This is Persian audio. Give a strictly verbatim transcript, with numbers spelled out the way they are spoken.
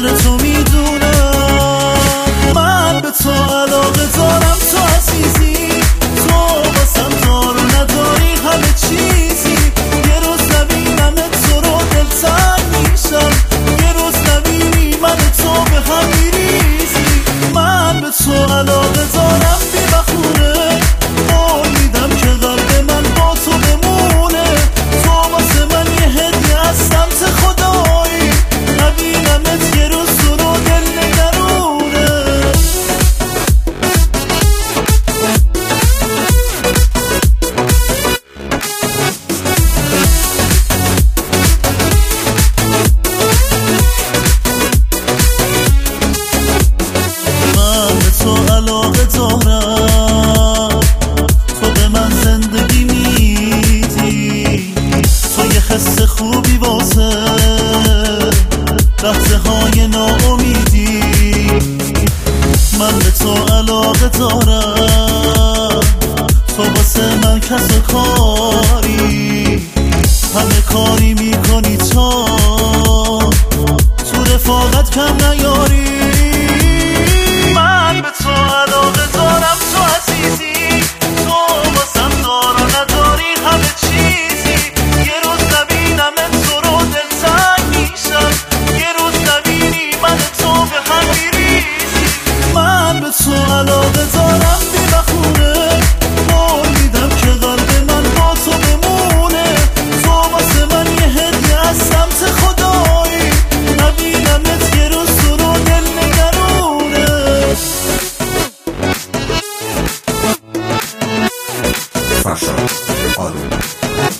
قدر تو میدونم. من به تو علاقه دارم، تو عزیزی، تو واسم دار و نداری همه چیزی. یه روز نبینمت تو رو دلتنگ میشم، یه روز نبینی من تو به هم میریزی. من به تو علاقه دارم بی بخونه، قول میدم که قلب من با تو بمونه. تو واسه من یه هدیه از سمت خدایی، نبینمت یه روز تو رو دل نگرونه. من به تو علاقه دارم، تو به من زندگی میدی، تو یه حس خوبی واسه لحظه های ناامیدی. من به تو علاقه دارم، تو واسه من کس و کاری، همه کاری میکنی تا تو رفاقت کم نیاری. من به تو علاقه دارم، تو عزیزی، تو واسم دار و نداری همه چیزی. یه روز نبینمت تو رو دلتنگ میشم، یه روز نبینی من تو به هم میریزی. من به تو علاقه دارم بی بخونه، قول میدم که قلب من با تو بمونه. تو واسه من یه هدیه از سمت خدایی، نبینمت یه روز تو رو دل نگرونه. فرشاد آروم